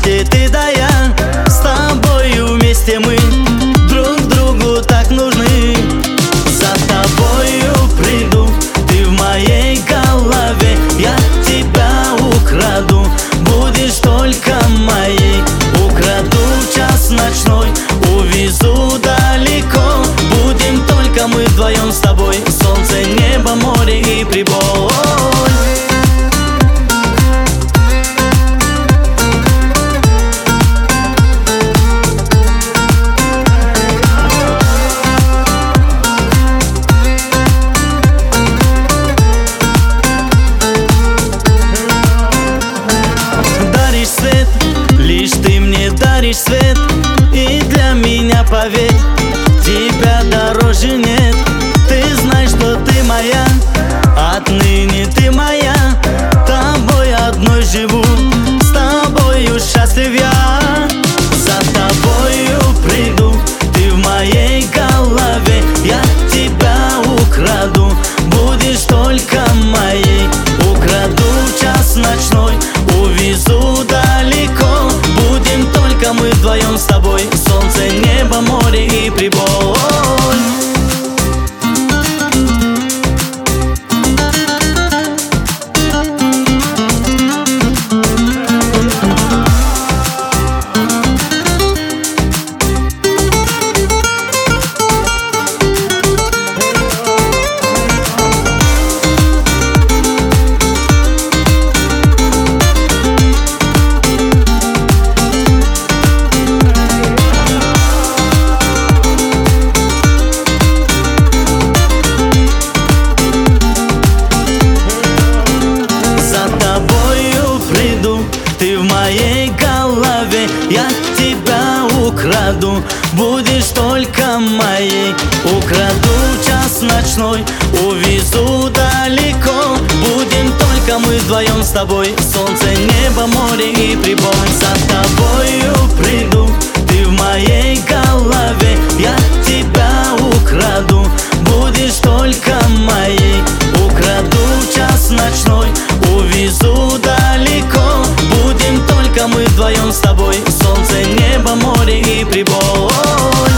вместе ты да я, с тобою вместе мы друг другу так нужны. За тобою приду, ты в моей голове, я тебя украду, будешь только моей. Украду в час ночной, увезу далеко, будем только мы вдвоем с тобой. Солнце, небо, море и прибой. Лишь ты мне даришь свет, и для меня, поверь, тебя дороже нет. Ты знаешь, что ты моя, отныне ты моя, тобой одной живу, с тобою счастлив я. За тобою приду, ты в моей голове, я тебя украду, будешь только моей. Украду в час ночной, увезу далеко, будем только мы вдвоем с тобой. Солнце, небо, море и прибой. Ты в моей голове, я тебя украду, будешь только моей. Украду в час ночной, увезу далеко, будем только мы вдвоем с тобой. Солнце, небо, море и прибой. За тобою приду, ты в моей голове, я тебя украду, будешь только моей. Украду в час ночной, увезу далеко, будем только мы вдвоем с тобой. Солнце, небо, море и прибой.